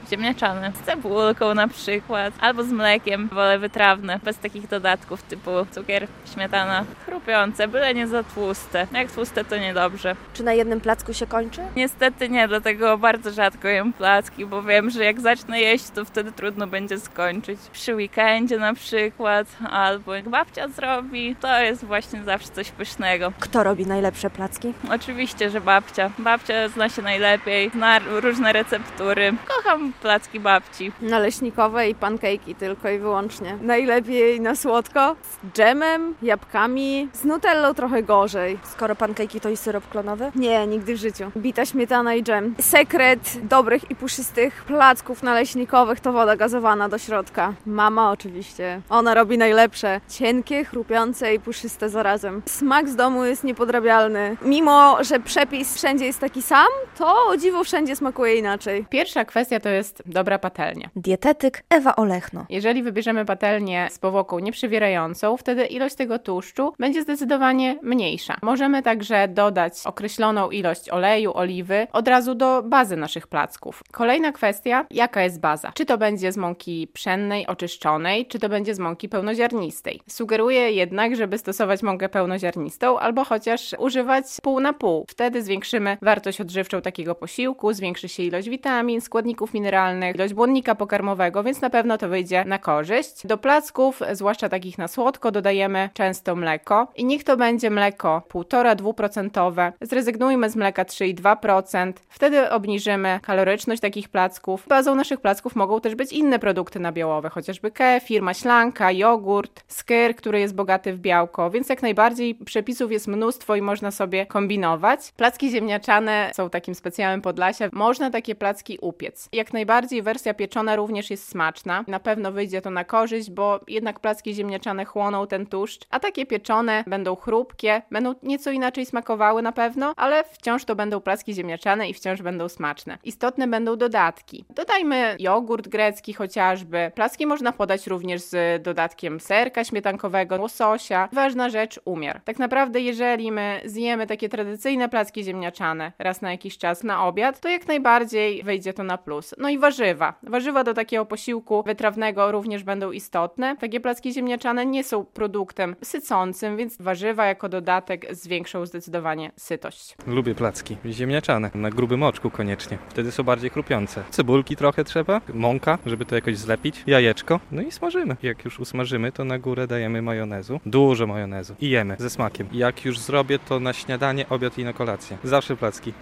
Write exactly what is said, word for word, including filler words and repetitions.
ziemniaczane. Z cebulką na przykład, albo z mlekiem. Wolę wytrawne, bez takich dodatków typu cukier, śmietana. Chrupiące, byle nie za tłuste. Jak tłuste, to niedobrze. Czy na jednym placku się kończy? Niestety nie, dlatego bardzo rzadko jem placki, bo wiem, że jak zacznę jeść, to wtedy trudno będzie skończyć. Przy weekendzie na przykład, albo jak babcia zrobi, to jest właśnie zawsze coś pysznego. Kto robi najlepsze placki? Oczywiście, że babcia. Babcia zna się najlepiej, zna różne receptury. Kocham placki babci. Naleśnikowe i pankejki tylko i wyłącznie. Najlepiej na słodko, z dżemem, jabłkami, z nutellą trochę gorzej. Skoro pankejki to i syrop klonowy? Nie, nigdy w życiu. Bita śmietana i dżem. Sekret dobrych i puszystych placków naleśnikowych to woda gazowana do środka. Mama oczywiście. Ona robi najlepsze. Cienkie, chrupiące i puszyste zarazem. Smak z domu jest niepodrabialny. Mimo, że przepis wszędzie jest taki sam, to o dziwo wszędzie smakuje inaczej. Pierwsza kwestia to jest dobra patelnia. Dietetyk Ewa Olechno. Jeżeli wybierzemy patelnię z powłoką nieprzewierającą, wtedy ilość tego tłuszczu będzie zdecydowanie mniejsza. Możemy także dodać określoną ilość oleju, oliwy od razu do bazy naszych placków. Kolejna kwestia, jaka jest baza? Czy to będzie z mąki pszennej, oczyszczonej, czy to będzie z mąki pełnoziarnistej? Sugeruję jednak, żeby stosować mąkę pełnoziarnistą albo chociaż używać pół na pół. Wtedy zwiększymy wartość odżywczą takiego posiłku, zwiększy się ilość witamin, składników mineralnych, ilość błonnika pokarmowego, więc na pewno to wyjdzie na korzyść. Do placków, zwłaszcza takich na słodko, dodajemy często mleko i niech to będzie mleko półtora do dwóch procent. Zrezygnujmy z mleka trzy i dwa procent. Wtedy obniżymy kaloryczność takich placków. Bazą naszych placków mogą też być inne produkty nabiałowe, chociażby kefir, maślanka, jogurt, skyr, który jest bogaty w białko, więc jak najbardziej przepisów jest mnóstwo i można sobie kombinować. Placki ziemniaczane są takim specjalnym Podlasia. Można takie placki upiec. Jak najbardziej wersja pieczona również jest smaczna. Na pewno wyjdzie to na korzyść, bo jednak placki ziemniaczane chłoną ten tłuszcz, a takie pieczone będą chrupkie, będą nieco inaczej smakowały na pewno, ale wciąż to będą placki ziemniaczane i wciąż będą smaczne. Istotne będą dodatki. Dodajmy jogurt grecki chociażby. Placki można podać również z dodatkiem serka śmietankowego, łososia. Ważna rzecz, umiar. Tak naprawdę jeżeli my zjemy takie tradycyjne placki ziemniaczane raz na jakiś czas na obiad, to jak najbardziej wyjdzie to na plus. No i warzywa. Warzywa do takiego posiłku wytrawnego również będą istotne. Takie placki ziemniaczane nie są produktem sycącym, więc warzywa jako dodatek zwiększą zdecydowanie sytość. Lubię placki ziemniaczane, na grubym oczku koniecznie. Wtedy są bardziej chrupiące. Cebulki trochę trzeba, mąka, żeby to jakoś zlepić, jajeczko, no i smażymy. Jak już usmażymy, to na górę dajemy majonezu, dużo majonezu i jemy ze smakiem. Jak już zrobię to na śniadanie, obiad i na kolację. Zawsze placki.